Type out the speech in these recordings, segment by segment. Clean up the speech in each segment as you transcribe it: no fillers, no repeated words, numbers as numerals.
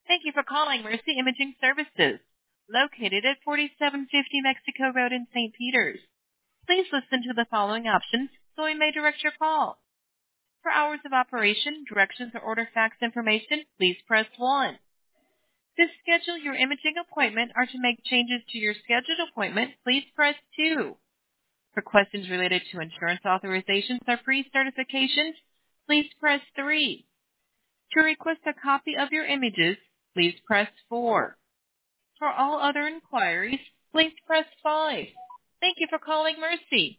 Thank you for calling Mercy Imaging Services, located at 4750 Mexico Road in St. Peters. Please listen to the following options so we may direct your call. For hours of operation, directions, or order fax information, please press 1. To schedule your imaging appointment or to make changes to your scheduled appointment, please press 2. For questions related to insurance authorizations or pre-certifications, please press 3. To request a copy of your images, please press 4. For all other inquiries, please press 5. Thank you for calling Mercy.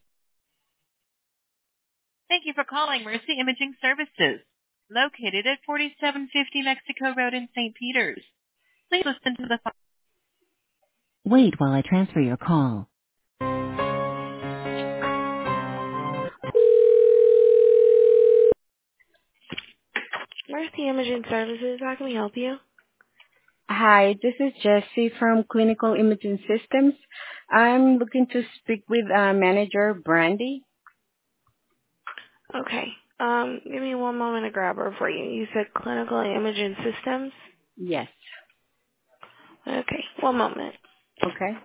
Thank you for calling Mercy Imaging Services, located at 4750 Mexico Road in St. Peters. Please listen to the... Wait while I transfer your call. Mercy Imaging Services, how can we help you? Hi, this is Jessie from Clinical Imaging Systems. I'm looking to speak with manager Brandy. Okay. Give me one moment to grab her for you. You said Clinical Imaging Systems? Yes. Okay, one moment. Okay.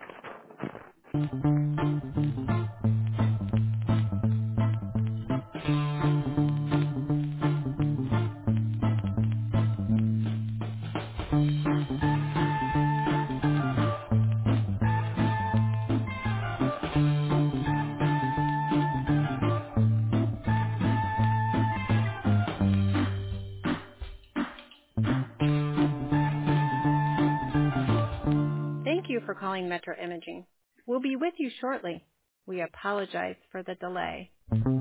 Thank you for calling Metro Imaging. We'll be with you shortly. We apologize for the delay.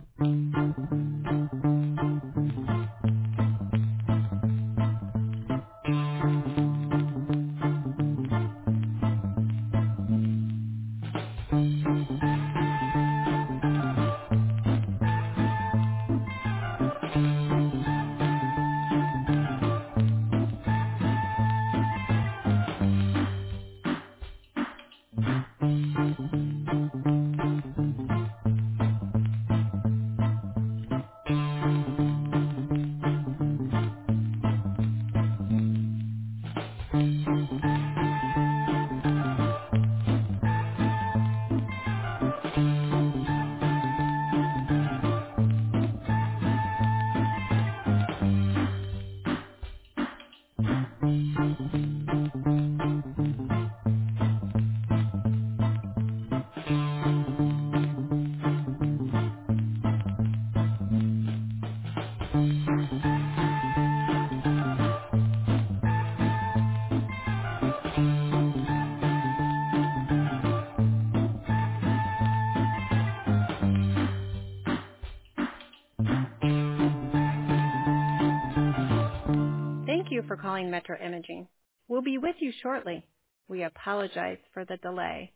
Thank you for calling Metro Imaging. We'll be with you shortly. We apologize for the delay.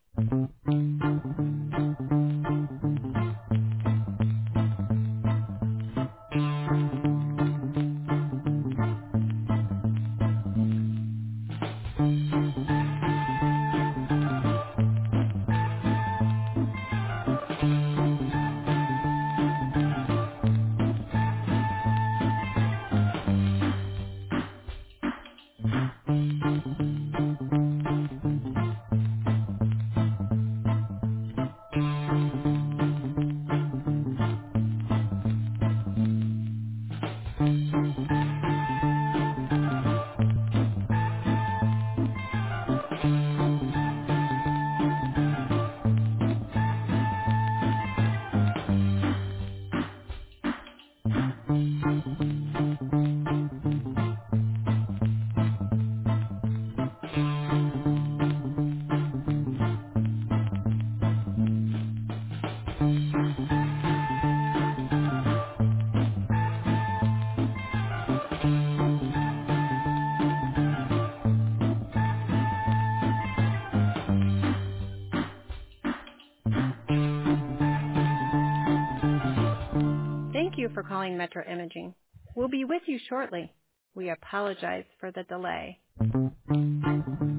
Thank you for calling Metro Imaging. We'll be with you shortly. We apologize for the delay.